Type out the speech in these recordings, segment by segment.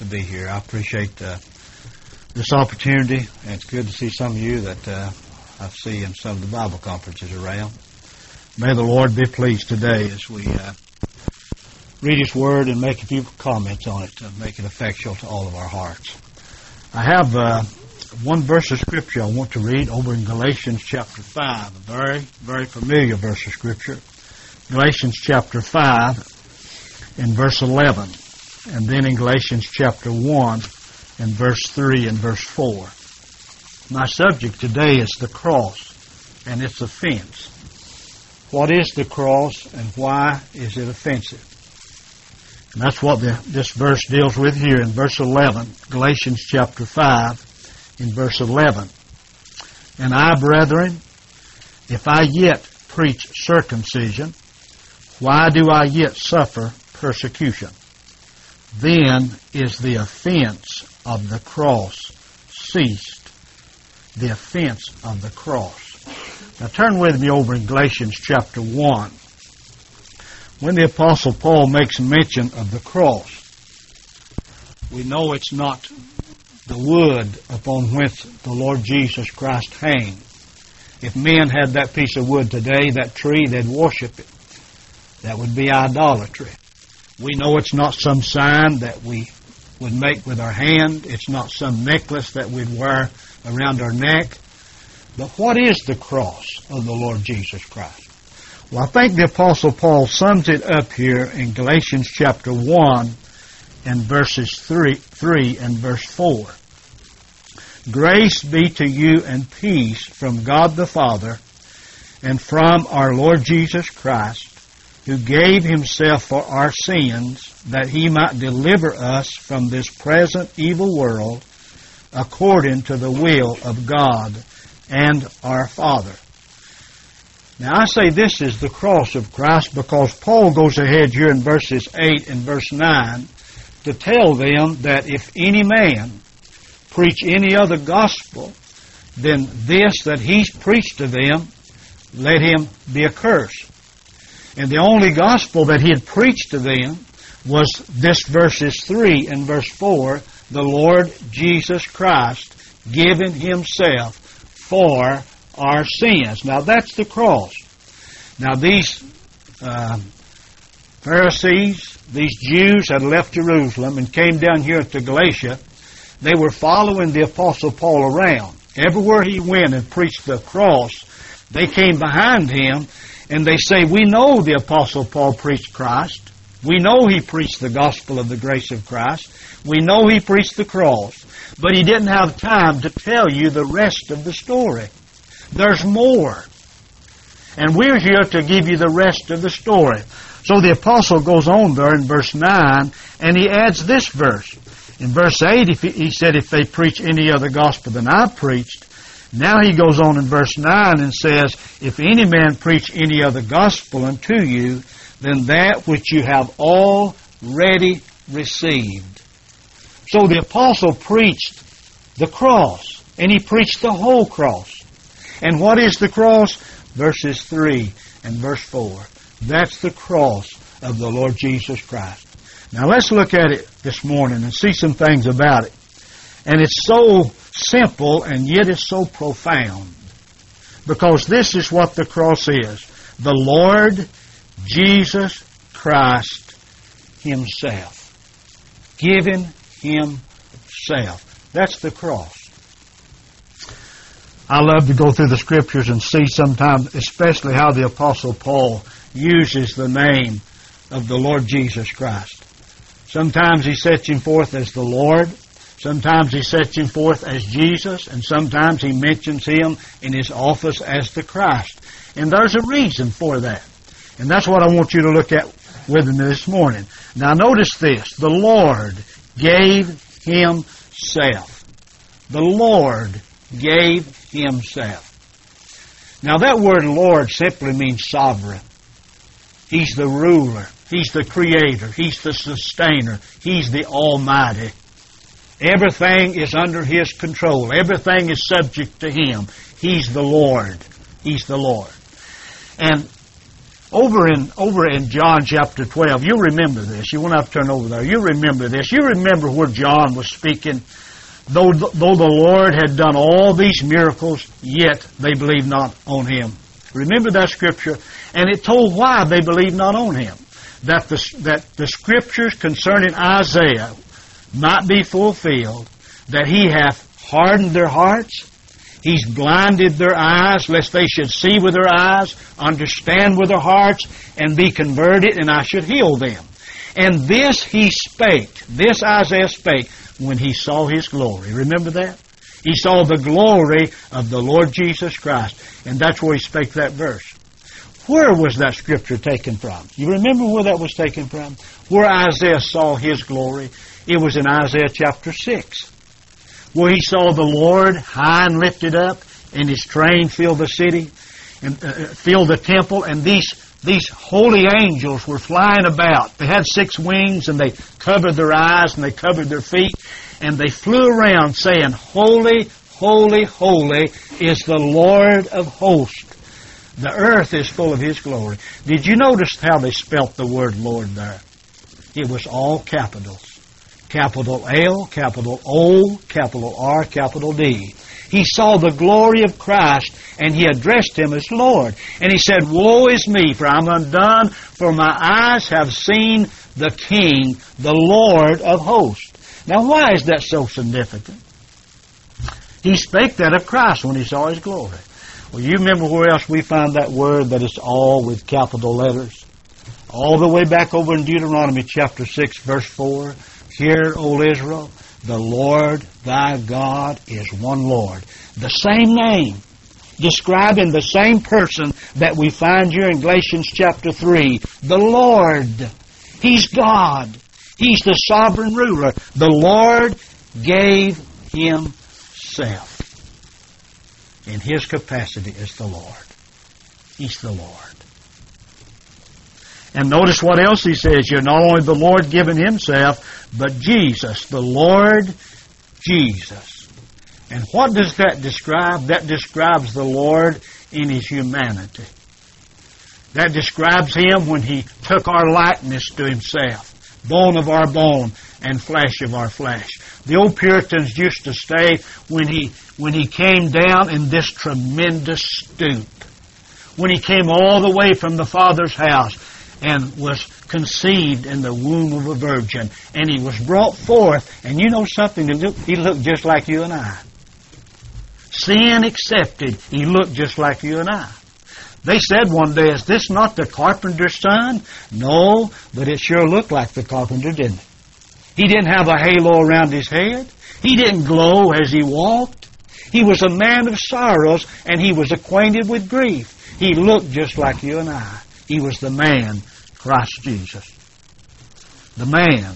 to be here. I appreciate this opportunity, and it's good to see some of you that I see in some of the Bible conferences around. May the Lord be pleased today as we read His Word and make a few comments on it to make it effectual to all of our hearts. I have one verse of Scripture I want to read over in Galatians chapter 5, a very, very familiar verse of Scripture. Galatians chapter 5 and verse 11, and then in Galatians chapter 1 and verse 3 and verse 4. My subject today is the cross and its offense. What is the cross and why is it offensive? And that's what this verse deals with here in verse 11, Galatians chapter 5 in verse 11. And I, brethren, if I yet preach circumcision, why do I yet suffer persecution? Then is the offense of the cross ceased. The offense of the cross. Now turn with me over in Galatians chapter 1. When the Apostle Paul makes mention of the cross, we know it's not the wood upon which the Lord Jesus Christ hanged. If men had that piece of wood today, that tree, they'd worship it. That would be idolatry. We know it's not some sign that we would make with our hand. It's not some necklace that we'd wear around our neck. But what is the cross of the Lord Jesus Christ? Well, I think the Apostle Paul sums it up here in Galatians chapter 1 and verses 3 and verse 4. Grace be to you and peace from God the Father and from our Lord Jesus Christ, who gave Himself for our sins, that He might deliver us from this present evil world, according to the will of God and our Father. Now I say this is the cross of Christ because Paul goes ahead here in verses 8 and verse 9 to tell them that if any man preach any other gospel than this that he's preached to them, let him be accursed. And the only gospel that he had preached to them was this verses 3 and verse 4, the Lord Jesus Christ giving Himself for our sins. Now that's the cross. Now these Pharisees, these Jews had left Jerusalem and came down here to Galatia. They were following the Apostle Paul around. Everywhere he went and preached the cross, they came behind him and they say, we know the Apostle Paul preached Christ. We know he preached the gospel of the grace of Christ. We know he preached the cross. But he didn't have time to tell you the rest of the story. There's more. And we're here to give you the rest of the story. So the apostle goes on there in verse 9 and he adds this verse. In verse 8 he said, if they preach any other gospel than I preached. Now he goes on in verse 9 and says, if any man preach any other gospel unto you than that which you have already received. So the apostle preached the cross, and he preached the whole cross. And what is the cross? Verses 3 and verse 4. That's the cross of the Lord Jesus Christ. Now let's look at it this morning and see some things about it. And it's so simple and yet it's so profound. Because this is what the cross is. The Lord Jesus Christ Himself. Giving Himself. That's the cross. I love to go through the Scriptures and see sometimes, especially how the Apostle Paul uses the name of the Lord Jesus Christ. Sometimes he sets Him forth as the Lord. Sometimes he sets Him forth as Jesus. And sometimes he mentions Him in His office as the Christ. And there's a reason for that. And that's what I want you to look at with me this morning. Now notice this. The Lord gave Himself. The Lord gave Himself. Now that word Lord simply means sovereign. He's the ruler. He's the creator. He's the sustainer. He's the Almighty. Everything is under His control. Everything is subject to Him. He's the Lord. He's the Lord. And Over in John chapter 12, you remember this. You won't have to turn over there. You remember this. You remember where John was speaking. Though the Lord had done all these miracles, yet they believed not on Him. Remember that scripture? And it told why they believed not on Him. That the scriptures concerning Isaiah might be fulfilled, that He hath hardened their hearts, He's blinded their eyes, lest they should see with their eyes, understand with their hearts, and be converted, and I should heal them. And this He spake, this Isaiah spake, when he saw His glory. Remember that? He saw the glory of the Lord Jesus Christ. And that's where he spake that verse. Where was that scripture taken from? You remember where that was taken from? Where Isaiah saw His glory? It was in Isaiah chapter 6. Where he saw the Lord high and lifted up, and His train filled the city, and filled the temple, and these holy angels were flying about. They had 6 wings, and they covered their eyes, and they covered their feet, and they flew around saying, Holy, holy, holy is the Lord of hosts. The earth is full of His glory. Did you notice how they spelt the word Lord there? It was all capitals. Capital L, capital O, capital R, capital D. He saw the glory of Christ, and he addressed Him as Lord. And he said, Woe is me, for I'm undone, for my eyes have seen the King, the Lord of hosts. Now, why is that so significant? He spake that of Christ when he saw His glory. Well, you remember where else we find that word that it's all with capital letters? All the way back over in Deuteronomy chapter 6, verse 4. Hear, O Israel, the Lord thy God is one Lord. The same name, describing the same person that we find here in Galatians chapter 3. The Lord. He's God. He's the sovereign ruler. The Lord gave Himself in His capacity as the Lord. He's the Lord. And notice what else He says here. Not only the Lord giving Himself, but Jesus, the Lord Jesus. And what does that describe? That describes the Lord in His humanity. That describes Him when He took our likeness to Himself, bone of our bone and flesh of our flesh. The old Puritans used to say when he came down in this tremendous stoop, when He came all the way from the Father's house and was conceived in the womb of a virgin, and He was brought forth, and you know something, He looked just like you and I. Sin accepted, He looked just like you and I. They said one day, is this not the carpenter's son? No, but it sure looked like the carpenter, didn't it? He didn't have a halo around His head. He didn't glow as He walked. He was a man of sorrows, and He was acquainted with grief. He looked just like you and I. He was the man, Christ Jesus. The man.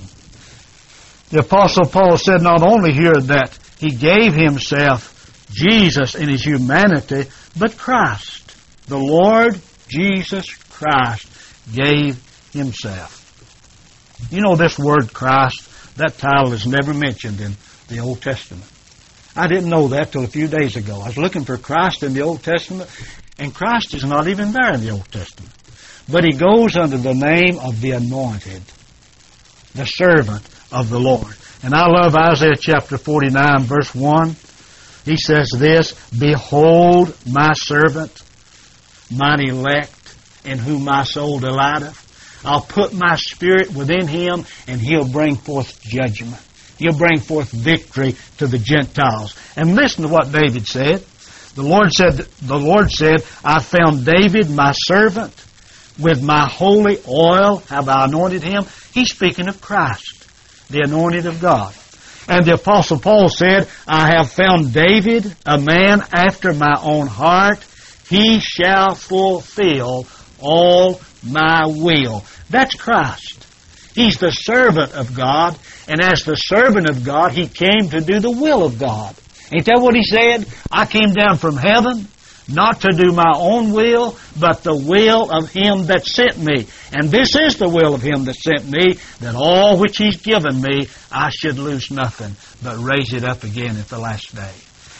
The Apostle Paul said not only here that He gave Himself, Jesus, in His humanity, but Christ. The Lord Jesus Christ gave Himself. You know this word Christ, that title is never mentioned in the Old Testament. I didn't know that till a few days ago. I was looking for Christ in the Old Testament, and Christ is not even there in the Old Testament. But He goes under the name of the Anointed, the servant of the Lord. And I love Isaiah chapter 49, verse 1. He says this, Behold my servant, mine elect, in whom my soul delighteth. I'll put my spirit within him, and he'll bring forth judgment. He'll bring forth victory to the Gentiles. And listen to what David said. The Lord said, I found David my servant. With my holy oil have I anointed him. He's speaking of Christ, the anointed of God. And the Apostle Paul said, I have found David, a man after my own heart. He shall fulfill all my will. That's Christ. He's the servant of God. And as the servant of God, He came to do the will of God. Ain't that what He said? I came down from heaven not to do my own will, but the will of Him that sent me. And this is the will of Him that sent me, that all which He's given me, I should lose nothing, but raise it up again at the last day.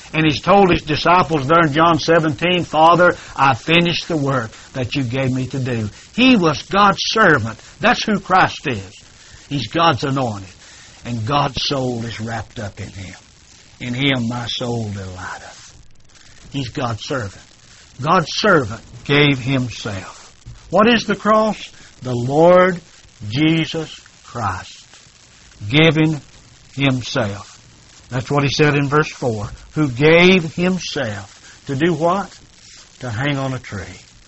And He's told His disciples there in John 17, Father, I finished the work that You gave Me to do. He was God's servant. That's who Christ is. He's God's anointed. And God's soul is wrapped up in Him. In Him my soul delighteth. He's God's servant. God's servant gave Himself. What is the cross? The Lord Jesus Christ giving Himself. That's what He said in verse 4. Who gave Himself to do what? To hang on a tree.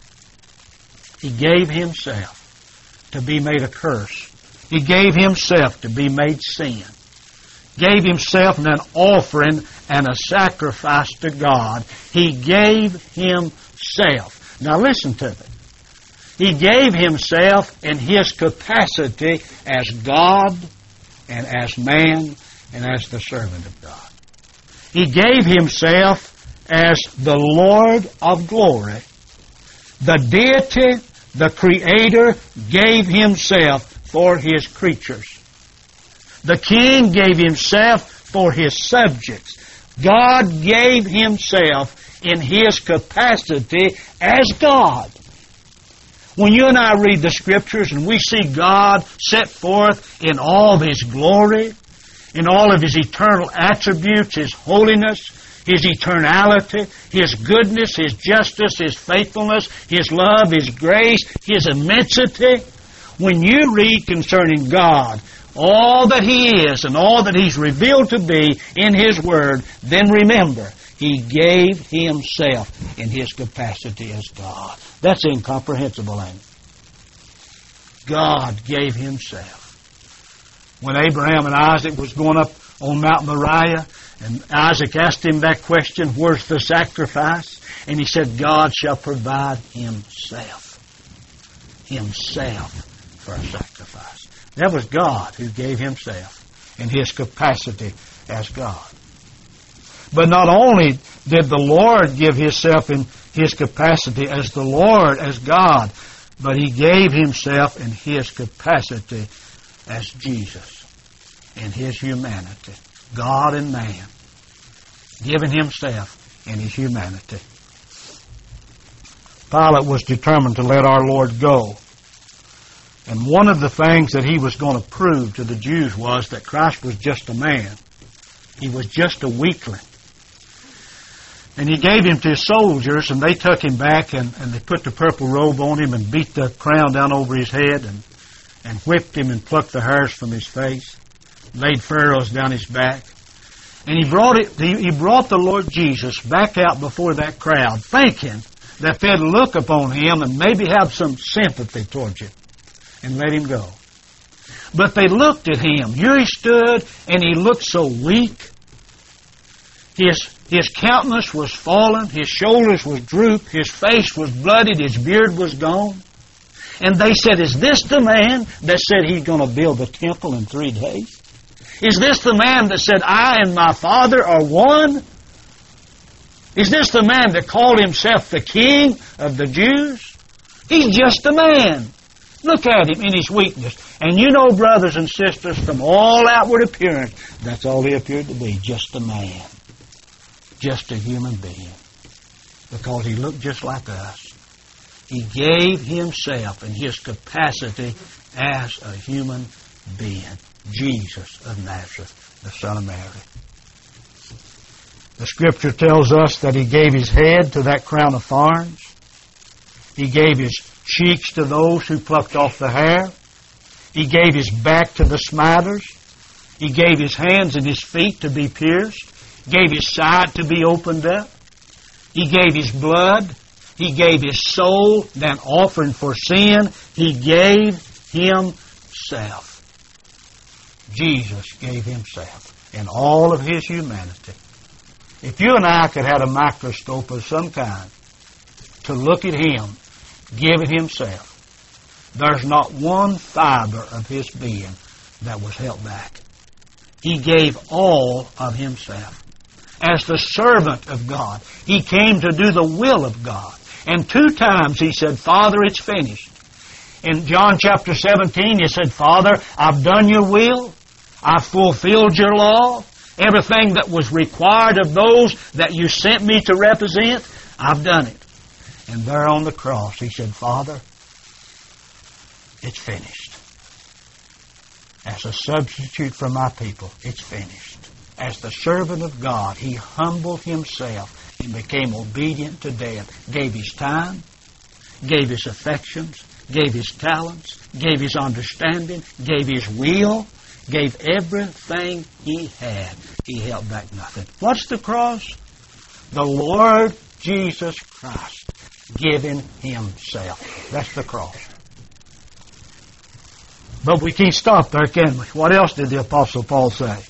He gave Himself to be made a curse. He gave Himself to be made sin. Gave Himself an offering and a sacrifice to God. He gave Himself. Now listen to me. He gave Himself in His capacity as God and as man and as the servant of God. He gave Himself as the Lord of glory. The deity, the Creator, gave Himself for His creatures. The King gave Himself for His subjects. God gave Himself in His capacity as God. When you and I read the Scriptures and we see God set forth in all of His glory, in all of His eternal attributes, His holiness, His eternality, His goodness, His justice, His faithfulness, His love, His grace, His immensity, when you read concerning God, all that He is and all that He's revealed to be in His Word, then remember, He gave Himself in His capacity as God. That's incomprehensible, ain't it? God gave Himself. When Abraham and Isaac was going up on Mount Moriah, and Isaac asked him that question, where's the sacrifice? And he said, God shall provide Himself. Himself for a sacrifice. That was God who gave Himself in His capacity as God. But not only did the Lord give Himself in His capacity as the Lord, as God, but He gave Himself in His capacity as Jesus, in His humanity. God and man, giving Himself in His humanity. Pilate was determined to let our Lord go. And one of the things that he was going to prove to the Jews was that Christ was just a man. He was just a weakling. And he gave Him to His soldiers, and they took Him back, and they put the purple robe on Him and beat the crown down over His head and whipped Him and plucked the hairs from His face, laid furrows down His back. And he brought the Lord Jesus back out before that crowd, thinking that they'd look upon Him and maybe have some sympathy towards Him and let Him go. But they looked at Him. Here He stood, and He looked so weak. His countenance was fallen, His shoulders was drooped, His face was bloodied, His beard was gone. And they said, is this the man that said He's going to build the temple in 3 days? Is this the man that said, I and my Father are one? Is this the man that called Himself the King of the Jews? He's just a man. Look at Him in His weakness. And you know, brothers and sisters, from all outward appearance, that's all He appeared to be, just a man. Just a human being. Because He looked just like us. He gave Himself in His capacity as a human being. Jesus of Nazareth, the Son of Mary. The Scripture tells us that He gave His head to that crown of thorns. He gave His cheeks to those who plucked off the hair. He gave His back to the smiters. He gave His hands and His feet to be pierced. Gave His side to be opened up. He gave His blood. He gave His soul, an offering for sin. He gave Himself. Jesus gave Himself in all of His humanity. If you and I could have a microscope of some kind to look at Him giving Himself, there's not one fiber of His being that was held back. He gave all of Himself. As the servant of God, He came to do the will of God. And 2 times He said, Father, it's finished. In John chapter 17, He said, Father, I've done your will. I've fulfilled your law. Everything that was required of those that you sent me to represent, I've done it. And there on the cross, He said, Father, it's finished. As a substitute for my people, it's finished. As the servant of God, He humbled Himself and became obedient to death. Gave His time, gave His affections, gave His talents, gave His understanding, gave His will, gave everything He had. He held back nothing. What's the cross? The Lord Jesus Christ giving Himself. That's the cross. But we can't stop there, can we? What else did the Apostle Paul say?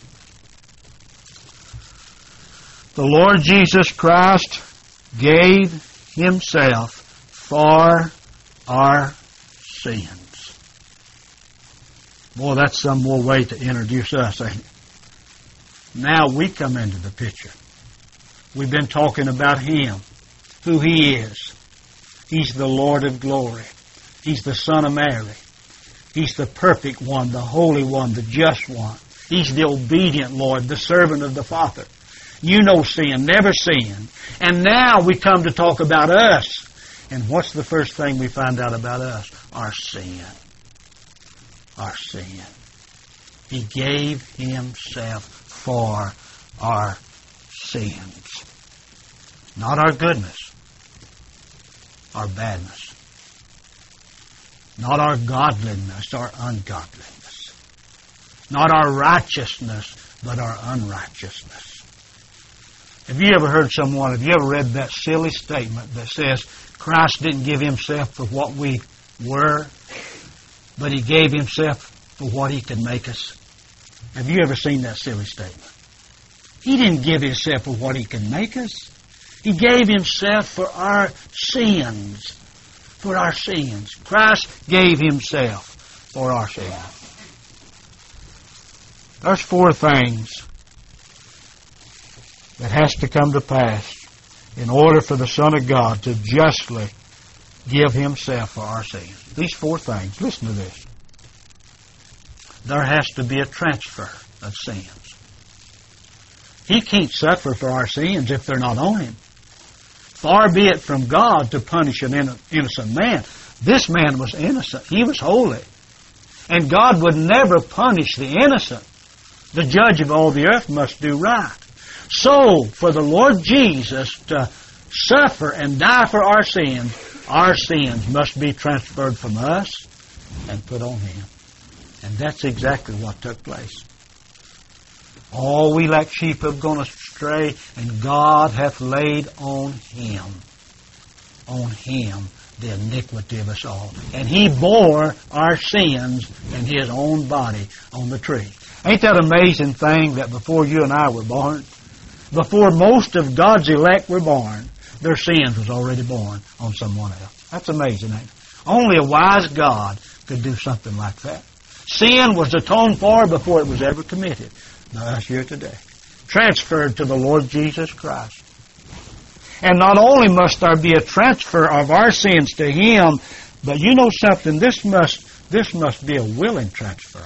The Lord Jesus Christ gave Himself for our sins. Boy, that's some more way to introduce us, ain't it? Now we come into the picture. We've been talking about Him, who He is. He's the Lord of glory. He's the Son of Mary. He's the perfect one, the holy one, the just one. He's the obedient Lord, the servant of the Father. You know sin, never sin. And now we come to talk about us. And what's the first thing we find out about us? Our sin. Our sin. He gave Himself for our sins. Not our goodness, our badness. Not our godliness, our ungodliness. Not our righteousness, but our unrighteousness. Have you ever heard someone, have you ever read that silly statement that says Christ didn't give Himself for what we were, but He gave Himself for what He could make us? Have you ever seen that silly statement? He didn't give Himself for what He could make us. He gave Himself for our sins. For our sins. Christ gave Himself for our sins. There's four things that has to come to pass in order for the Son of God to justly give Himself for our sins. These four things. Listen to this. There has to be a transfer of sins. He can't suffer for our sins if they're not on Him. Far be it from God to punish an innocent man. This man was innocent. He was holy. And God would never punish the innocent. The judge of all the earth must do right. So, for the Lord Jesus to suffer and die for our sins must be transferred from us and put on Him. And that's exactly what took place. All we like sheep have gone astray, and God hath laid on Him, the iniquity of us all. And He bore our sins in His own body on the tree. Ain't that an amazing thing that before you and I were born, before most of God's elect were born, their sins was already born on someone else? That's amazing, ain't it? Only a wise God could do something like that. Sin was atoned for before it was ever committed. Now that's here today. Transferred to the Lord Jesus Christ. And not only must there be a transfer of our sins to Him, but you know something, this must be a willing transfer.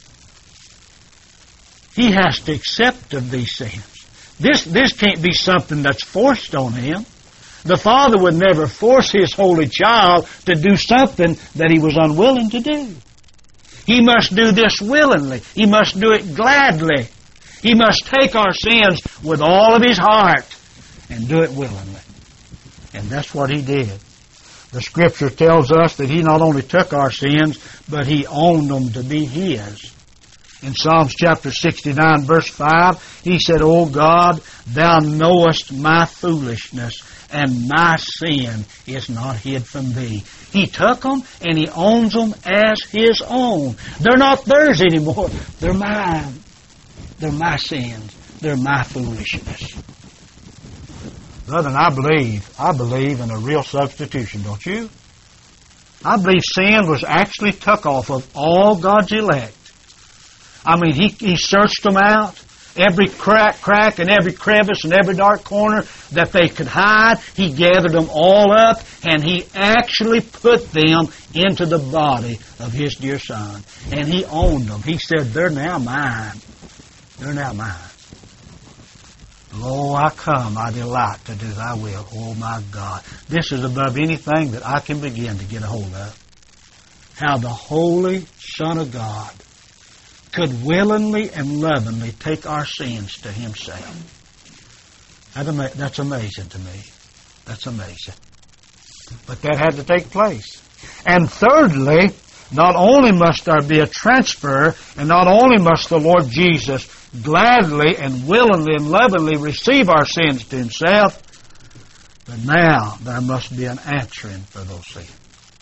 He has to accept of these sins. This can't be something that's forced on Him. The Father would never force His holy child to do something that He was unwilling to do. He must do this willingly. He must do it gladly. He must take our sins with all of His heart and do it willingly. And that's what He did. The Scripture tells us that He not only took our sins, but He owned them to be His. In Psalms chapter 69, verse 5, He said, O God, Thou knowest my foolishness, and my sin is not hid from Thee. He took them and He owns them as His own. They're not theirs anymore. They're mine. They're my sins. They're my foolishness. Brethren, I believe in a real substitution, don't you? I believe sin was actually took off of all God's elect. I mean, He searched them out. Every crack and every crevice and every dark corner that they could hide, He gathered them all up, and He actually put them into the body of His dear Son. And He owned them. He said, they're now mine. They're now mine. Lo, I come, I delight to do thy will, oh my God. This is above anything that I can begin to get a hold of. How the Holy Son of God could willingly and lovingly take our sins to Himself. That's amazing to me. That's amazing. But that had to take place. And thirdly, not only must there be a transfer, and not only must the Lord Jesus gladly and willingly and lovingly receive our sins to Himself, but now there must be an answering for those sins.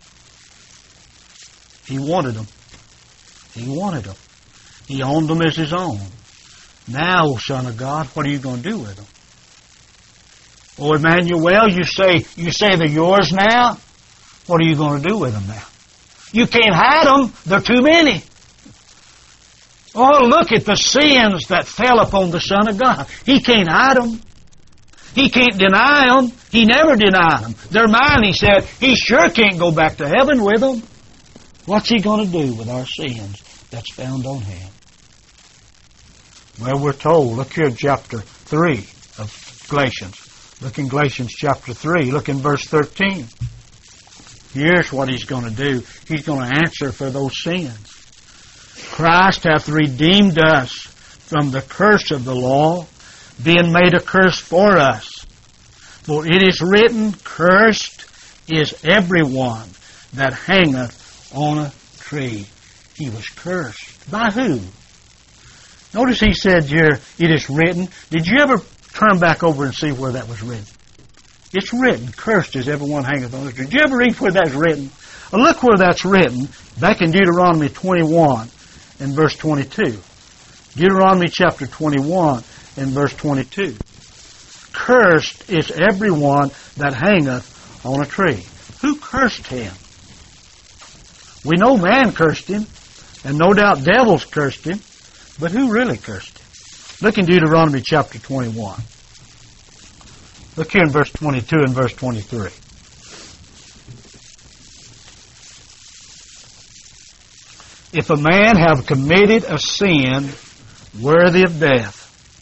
He wanted them. He wanted them. He owned them as His own. Now, O Son of God, what are you going to do with them? Oh, Emmanuel, you say they're yours now? What are you going to do with them now? You can't hide them. They're too many. Oh, look at the sins that fell upon the Son of God. He can't hide them. He can't deny them. He never denied them. They're mine, He said. He sure can't go back to heaven with them. What's He going to do with our sins that's found on Him? Well, we're told, look here in chapter 3 of Galatians. Look in Galatians chapter 3. Look in verse 13. Here's what He's going to do. He's going to answer for those sins. Christ hath redeemed us from the curse of the law, being made a curse for us. For it is written, Cursed is everyone that hangeth on a tree. He was cursed. By who? Notice He said here, it is written. Did you ever turn back over and see where that was written? It's written, Cursed is everyone hangeth on a tree. Did you ever read where that's written? Well, look where that's written, back in Deuteronomy 21 and verse 22. Deuteronomy chapter 21 and verse 22. Cursed is everyone that hangeth on a tree. Who cursed Him? We know man cursed Him, and no doubt devils cursed Him, but who really cursed Him? Look in Deuteronomy chapter 21. Look here in verse 22 and verse 23. If a man have committed a sin worthy of death,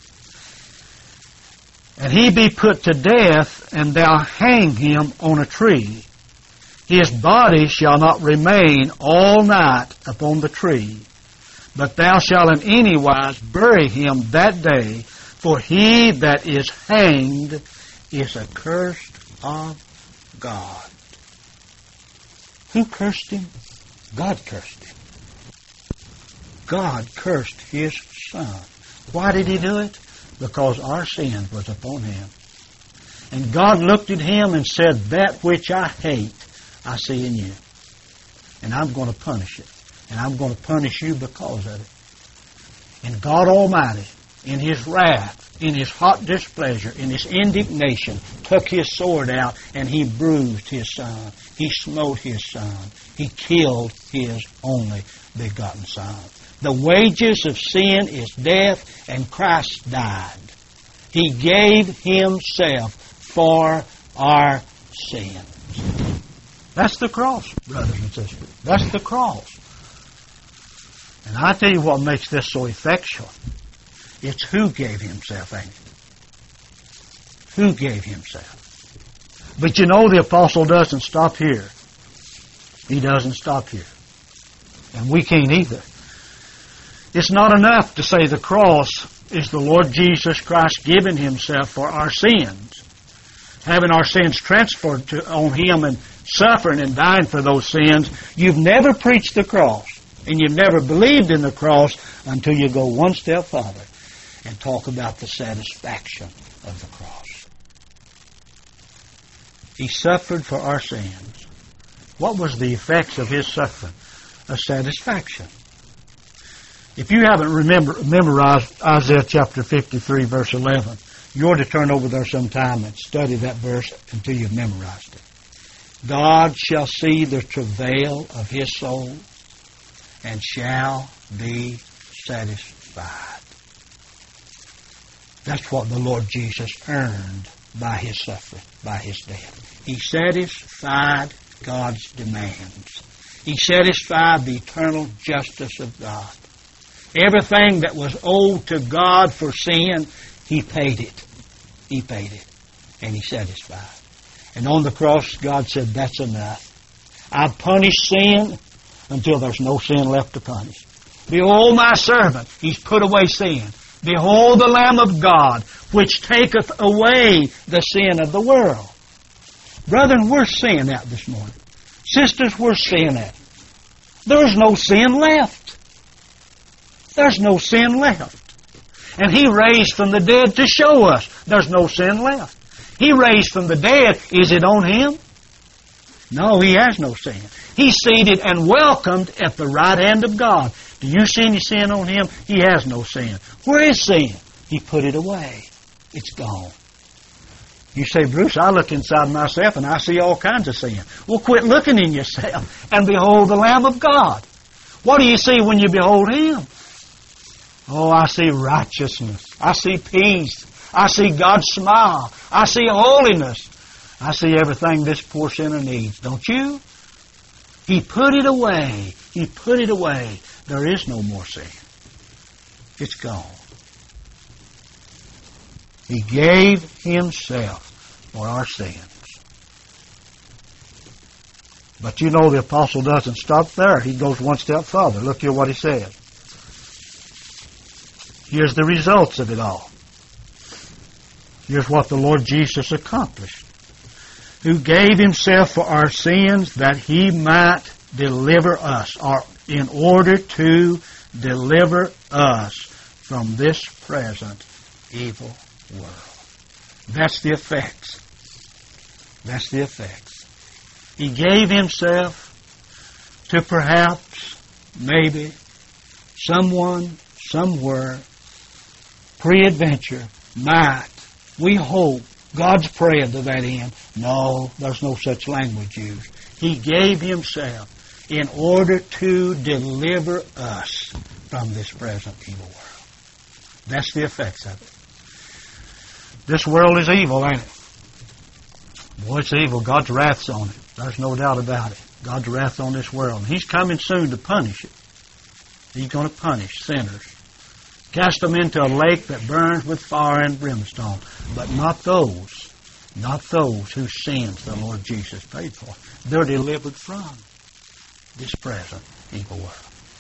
and he be put to death, and thou hang him on a tree, his body shall not remain all night upon the tree, but thou shalt in any wise bury him that day, for he that is hanged is accursed of God. Who cursed him? God cursed him. God cursed His Son. Why did He do it? Because our sin was upon Him. And God looked at him and said, that which I hate, I see in you. And I'm going to punish it. And I'm going to punish you because of it. And God Almighty, in His wrath, in His hot displeasure, in His indignation, took His sword out and He bruised His Son. He smote His Son. He killed His only begotten Son. The wages of sin is death, and Christ died. He gave Himself for our sins. That's the cross, brothers and sisters. That's the cross. And I tell you what makes this so effectual. It's who gave Himself, ain't it? Who gave Himself. But you know the apostle doesn't stop here. He doesn't stop here. And we can't either. It's not enough to say the cross is the Lord Jesus Christ giving Himself for our sins. Having our sins transferred on Him and suffering and dying for those sins. You've never preached the cross. And you've never believed in the cross until you go one step further and talk about the satisfaction of the cross. He suffered for our sins. What was the effects of His suffering? A satisfaction. If you haven't memorized Isaiah chapter 53, verse 11, you ought to turn over there sometime and study that verse until you've memorized it. God shall see the travail of His soul and shall be satisfied. That's what the Lord Jesus earned by His suffering, by His death. He satisfied God's demands. He satisfied the eternal justice of God. Everything that was owed to God for sin, He paid it. He paid it. And He satisfied. And on the cross, God said, that's enough. I've punished sin until there's no sin left to punish. Behold my servant. He's put away sin. Behold the Lamb of God, which taketh away the sin of the world. Brethren, we're seeing that this morning. Sisters, we're seeing that. There's no sin left. There's no sin left. And He raised from the dead to show us there's no sin left. He raised from the dead. Is it on Him? No, He has no sin. He's seated and welcomed at the right hand of God. Do you see any sin on Him? He has no sin. Where is sin? He put it away. It's gone. You say, Bruce, I look inside myself and I see all kinds of sin. Well, quit looking in yourself and behold the Lamb of God. What do you see when you behold Him? Oh, I see righteousness. I see peace. I see God's smile. I see holiness. I see everything this poor sinner needs. Don't you? He put it away. He put it away. There is no more sin. It's gone. He gave Himself for our sins. But you know the apostle doesn't stop there. He goes one step further. Look here what he says. Here's the results of it all. Here's what the Lord Jesus accomplished. Who gave Himself for our sins that He might deliver us, or in order to deliver us from this present evil world. That's the effects. That's the effects. He gave Himself to perhaps, maybe, someone, somewhere, pre-adventure, might, we hope, God's praying to that end. No, there's no such language used. He gave Himself in order to deliver us from this present evil world. That's the effects of it. This world is evil, ain't it? Boy, it's evil. God's wrath's on it. There's no doubt about it. God's wrath on this world. And He's coming soon to punish it. He's going to punish sinners. Cast them into a lake that burns with fire and brimstone. But not those whose sins the Lord Jesus paid for. They're delivered from this present evil world.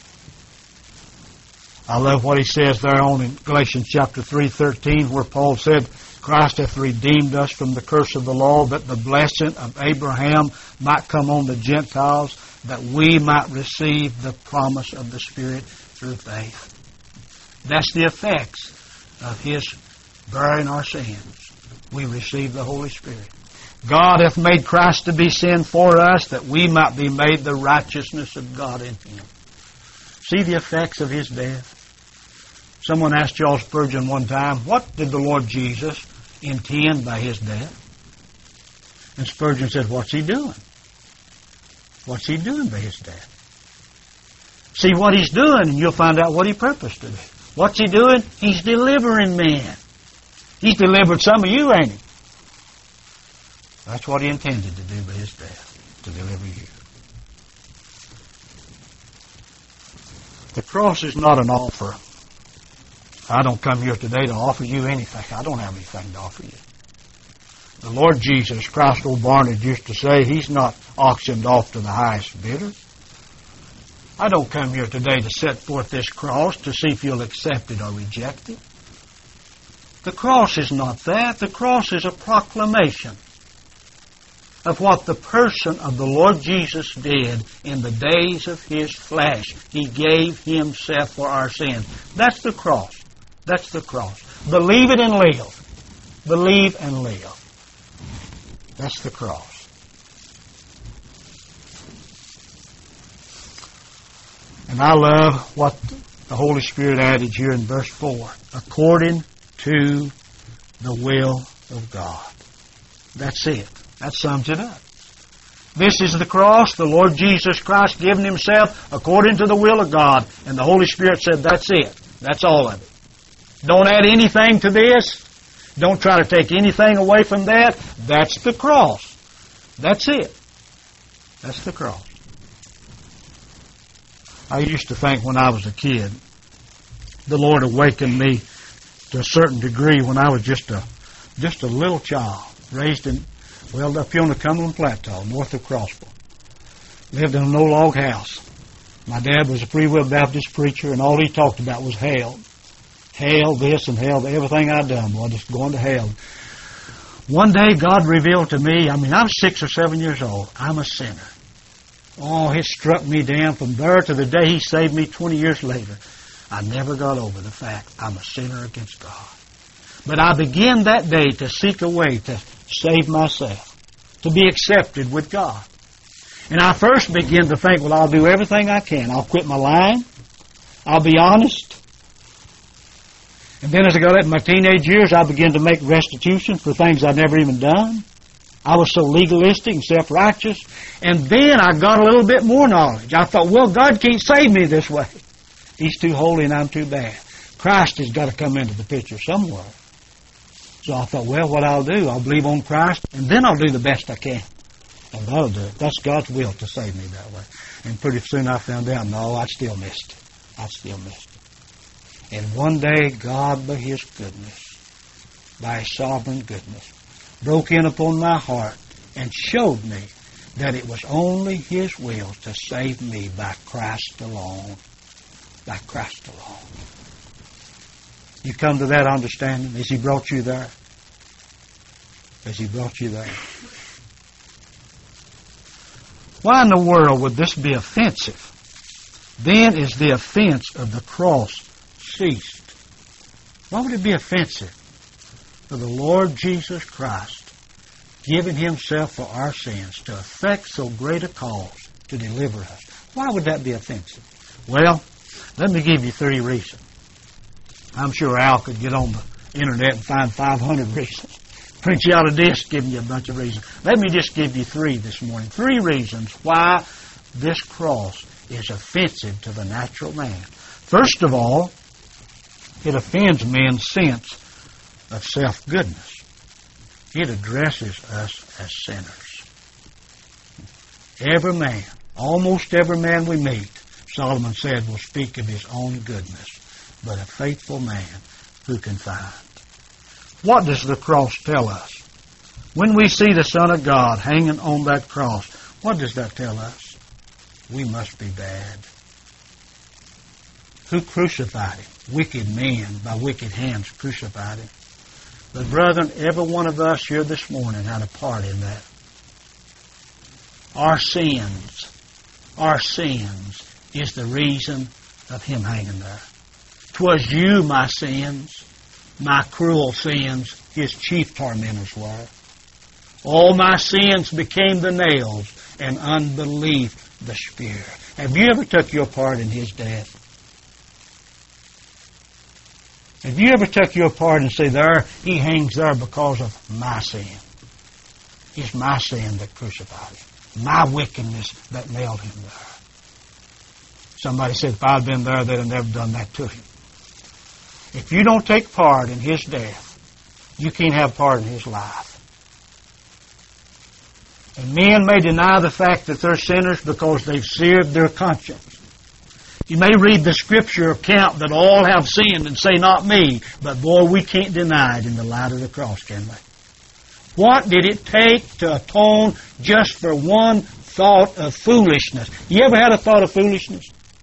I love what he says there on in Galatians chapter 3:13, where Paul said, Christ hath redeemed us from the curse of the law, that the blessing of Abraham might come on the Gentiles, that we might receive the promise of the Spirit through faith. That's the effects of His bearing our sins. We receive the Holy Spirit. God hath made Christ to be sin for us, that we might be made the righteousness of God in Him. See the effects of His death? Someone asked Charles Spurgeon one time, what did the Lord Jesus intend by His death? And Spurgeon said, what's He doing? What's He doing by His death? See what He's doing, and you'll find out what He purposed to do. What's He doing? He's delivering men. He's delivered some of you, ain't He? That's what He intended to do by His death, to deliver you. The cross is not an offer. I don't come here today to offer you anything. I don't have anything to offer you. The Lord Jesus Christ, old Barnard used to say, He's not auctioned off to the highest bidder. I don't come here today to set forth this cross to see if you'll accept it or reject it. The cross is not that. The cross is a proclamation of what the person of the Lord Jesus did in the days of His flesh. He gave Himself for our sins. That's the cross. That's the cross. Believe it and live. Believe and live. That's the cross. And I love what the Holy Spirit added here in verse 4. According to the will of God. That's it. That sums it up. This is the cross, the Lord Jesus Christ giving Himself according to the will of God. And the Holy Spirit said, that's it. That's all of it. Don't add anything to this. Don't try to take anything away from that. That's the cross. That's it. That's the cross. I used to think when I was a kid, the Lord awakened me to a certain degree when I was just a just a little child, raised up here on the Cumberland Plateau, north of Crossville. Lived in an old log house. My dad was a Free Will Baptist preacher, and all he talked about was hell. Hell, this and hell, everything I'd done was just going to hell. One day, God revealed to me, I was 6 or 7 years old, I'm a sinner. Oh, it struck me down from there to the day He saved me 20 years later. I never got over the fact I'm a sinner against God. But I began that day to seek a way to save myself, to be accepted with God. And I first began to think, well, I'll do everything I can. I'll quit my lying. I'll be honest. And then as I got into my teenage years, I began to make restitution for things I'd never even done. I was so legalistic and self-righteous. And then I got a little bit more knowledge. I thought, well, God can't save me this way. He's too holy and I'm too bad. Christ has got to come into the picture somewhere. So I thought, well, what I'll do, I'll believe on Christ, and then I'll do the best I can. And that'll do it. That's God's will to save me that way. And pretty soon I found out, no, I still missed it. And one day, God, by His goodness, by His sovereign goodness, broke in upon my heart and showed me that it was only His will to save me by Christ alone. By Christ alone. You come to that understanding? Has He brought you there? Has He brought you there? Why in the world would this be offensive? Then is the offense of the cross ceased. Why would it be offensive for the Lord Jesus Christ giving Himself for our sins to effect so great a cause to deliver us? Why would that be offensive? Well, let me give you 3 reasons. I'm sure Al could get on the internet and find 500 reasons. Print you out a disc giving you a bunch of reasons. Let me just give you 3 this morning. 3 reasons why this cross is offensive to the natural man. First of all, it offends men's sense of self-goodness. It addresses us as sinners. Every man, almost every man we meet, Solomon said, will speak of his own goodness, but a faithful man who can find. What does the cross tell us? When we see the Son of God hanging on that cross, what does that tell us? We must be bad. Who crucified Him? Wicked men by wicked hands crucified Him. But brethren, every one of us here this morning had a part in that. Our sins is the reason of Him hanging there. 'Twas you, my sins, my cruel sins, His chief tormentors were. All my sins became the nails, and unbelief the spear. Have you ever took your part in His death? Have you ever took your part and say, there, He hangs there because of my sin? It's my sin that crucified Him. My wickedness that nailed Him there. Somebody said, if I'd been there, they'd have never done that to Him. If you don't take part in His death, you can't have part in His life. And men may deny the fact that they're sinners because they've seared their conscience. You may read the Scripture account that all have sinned and say, not me. But boy, we can't deny it in the light of the cross, can we? What did it take to atone just for one thought of foolishness? You ever had a thought of foolishness?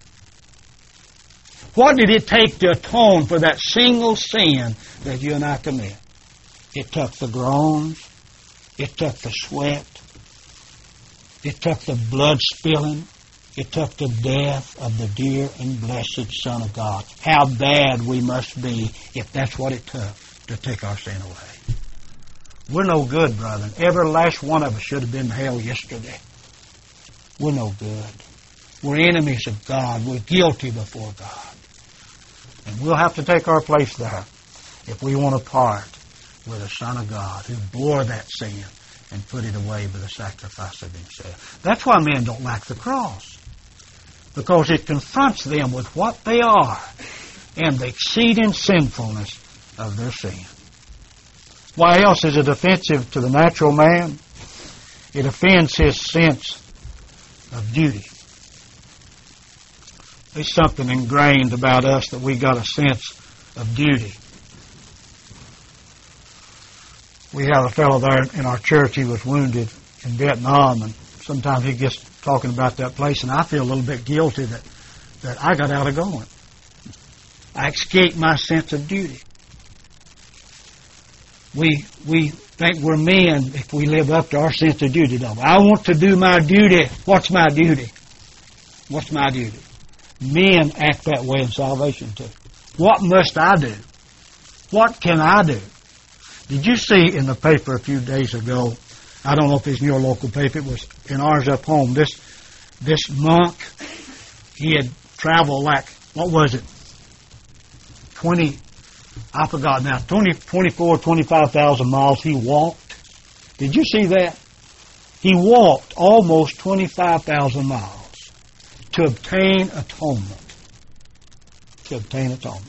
What did it take to atone for that single sin that you and I commit? It took the groans. It took the sweat. It took the blood spilling. It took the death of the dear and blessed Son of God. How bad we must be if that's what it took to take our sin away. We're no good, brethren. Every last one of us should have been in hell yesterday. We're no good. We're enemies of God. We're guilty before God. And we'll have to take our place there if we want to part with the Son of God who bore that sin and put it away by the sacrifice of Himself. That's why men don't like the cross. Because it confronts them with what they are and the exceeding sinfulness of their sin. Why else is it offensive to the natural man? It offends his sense of duty. There's something ingrained about us that we got a sense of duty. We have a fellow there in our church. He was wounded in Vietnam, and sometimes he gets talking about that place, and I feel a little bit guilty that I got out of going. I escaped my sense of duty. We think we're men if we live up to our sense of duty, don't we? I want to do my duty. What's my duty? What's my duty? Men act that way in salvation too. What must I do? What can I do? Did you see in the paper a few days ago, I don't know if it's in your local paper, it was in ours up home, this monk, he had traveled like, what was it, 25,000 miles he walked. Did you see that? He walked almost 25,000 miles to obtain atonement. To obtain atonement.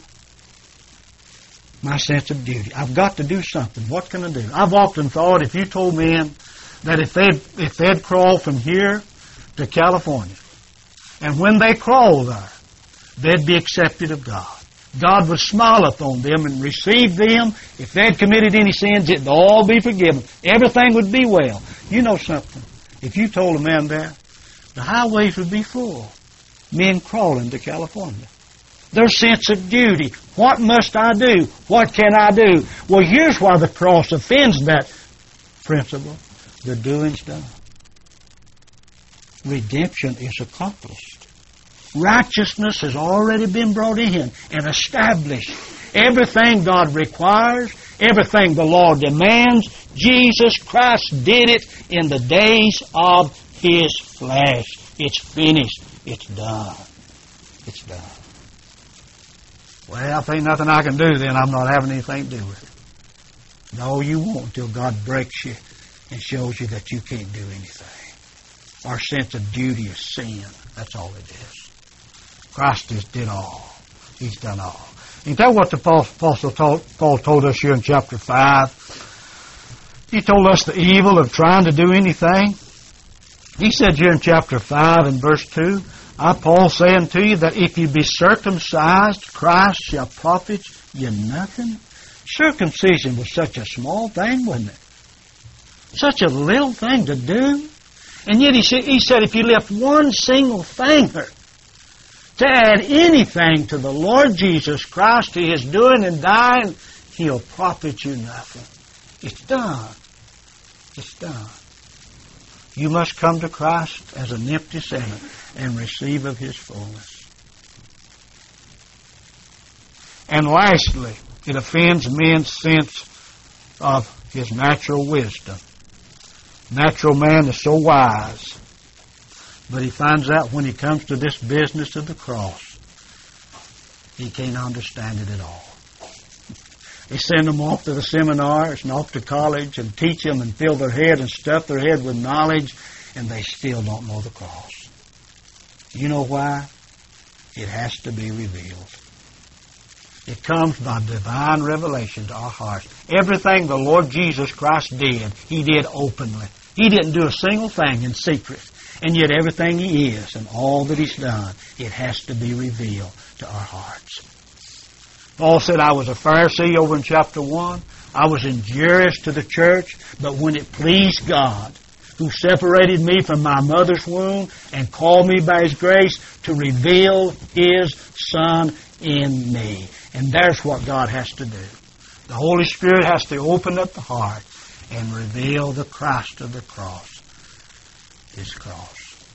My sense of duty. I've got to do something. What can I do? I've often thought if you told men that if they'd crawl from here to California, and when they crawl there, they'd be accepted of God. God would smile upon them and receive them. If they had committed any sins, it'd all be forgiven. Everything would be well. You know something? If you told a man that, the highways would be full. Men crawling to California. Their sense of duty. What must I do? What can I do? Well, here's why the cross offends that principle. The doing's done. Redemption is accomplished. Righteousness has already been brought in and established. Everything God requires, everything the law demands, Jesus Christ did it in the days of His flesh. It's finished. It's done. It's done. Well, if ain't nothing I can do, then I'm not having anything to do with it. No, you won't until God breaks you and shows you that you can't do anything. Our sense of duty is sin. That's all it is. Christ has did all. He's done all. And tell what the Apostle Paul told us here in chapter 5. He told us the evil of trying to do anything. He said here in chapter 5 and verse 2, I, Paul, say unto you that if you be circumcised, Christ shall profit you nothing. Circumcision was such a small thing, wasn't it? Such a little thing to do. And yet he said if you lift one single finger to add anything to the Lord Jesus Christ, to His doing and dying, He'll profit you nothing. It's done. It's done. You must come to Christ as an empty sinner and receive of His fullness. And lastly, it offends men's sense of his natural wisdom. Natural man is so wise, but he finds out when he comes to this business of the cross, he can't understand it at all. They send them off to the seminars and off to college and teach them and fill their head and stuff their head with knowledge, and they still don't know the cross. You know why? It has to be revealed. It comes by divine revelation to our hearts. Everything the Lord Jesus Christ did, He did openly. He didn't do a single thing in secret. And yet everything He is and all that He's done, it has to be revealed to our hearts. Paul said, I was a Pharisee over in chapter 1. I was injurious to the church, but when it pleased God, who separated me from my mother's womb and called me by His grace to reveal His Son in me. And there's what God has to do. The Holy Spirit has to open up the heart and reveal the Christ of the cross. His cross.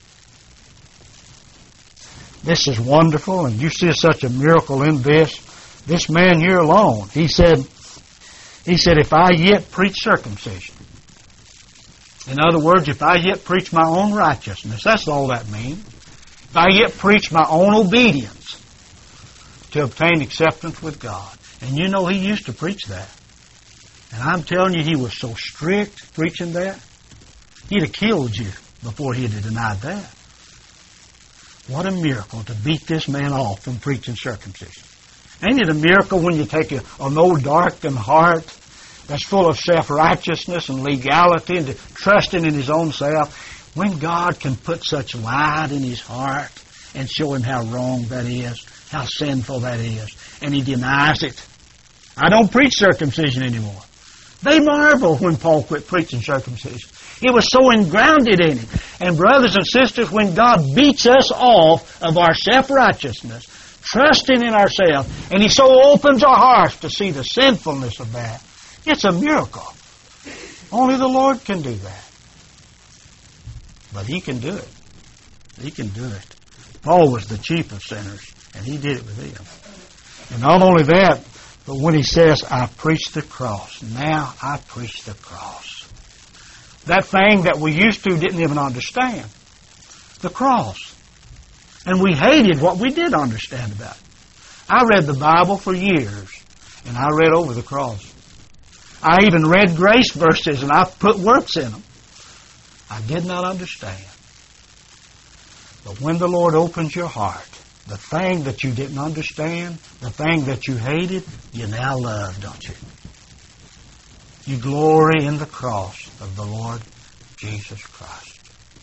This is wonderful, and you see such a miracle in this. This man here alone, he said, if I yet preach circumcision, in other words, if I yet preach my own righteousness, that's all that means. If I yet preach my own obedience to obtain acceptance with God. And you know, he used to preach that. And I'm telling you, he was so strict preaching that, he'd have killed you before he'd have denied that. What a miracle to beat this man off from preaching circumcision. Ain't it a miracle when you take an old darkened heart that's full of self-righteousness and legality and trusting in his own self, when God can put such light in his heart and show him how wrong that is, how sinful that is, and he denies it. I don't preach circumcision anymore. They marveled when Paul quit preaching circumcision. It was so engrounded in him. And brothers and sisters, when God beats us off of our self-righteousness, trusting in ourselves, and He so opens our hearts to see the sinfulness of that, it's a miracle. Only the Lord can do that. But He can do it. He can do it. Paul was the chief of sinners, and he did it with them. And not only that, but when he says, I preach the cross, now I preach the cross. That thing that we used to didn't even understand. The cross. And we hated what we did understand about it. I read the Bible for years, and I read over the cross. I even read grace verses, and I put works in them. I did not understand. But when the Lord opens your heart, the thing that you didn't understand, the thing that you hated, you now love, don't you? You glory in the cross of the Lord Jesus Christ.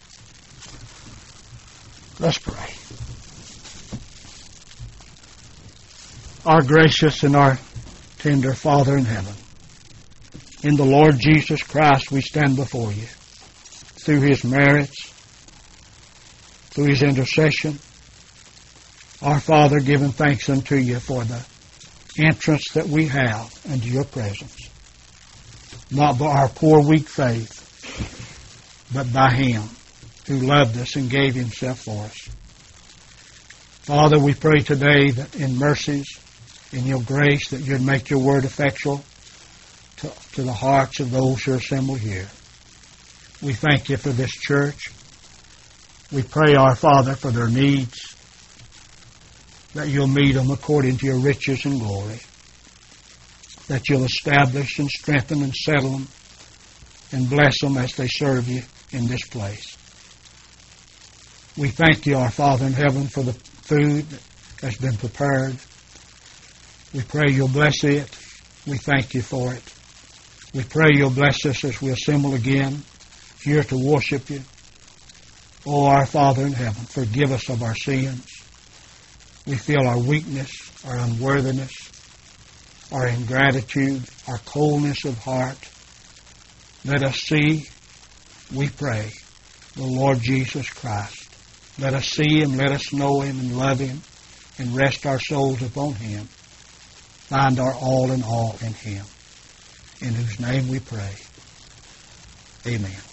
Let's pray. Our gracious and our tender Father in heaven, in the Lord Jesus Christ we stand before you. Through His merits, through His intercession, our Father, giving thanks unto you for the entrance that we have into your presence. Not by our poor, weak faith, but by Him who loved us and gave Himself for us. Father, we pray today that in mercies, in your grace, that you'd make your word effectual to the hearts of those who are assembled here. We thank you for this church. We pray, our Father, for their needs, that you'll meet them according to your riches and glory, that you'll establish and strengthen and settle them and bless them as they serve you in this place. We thank you, our Father in heaven, for the food that has been prepared. We pray you'll bless it. We thank you for it. We pray you'll bless us as we assemble again here to worship you. Oh, our Father in heaven, forgive us of our sins. We feel our weakness, our unworthiness, our ingratitude, our coldness of heart. Let us see, we pray, the Lord Jesus Christ. Let us see Him, let us know Him and love Him and rest our souls upon Him. Find our all in Him. In whose name we pray. Amen.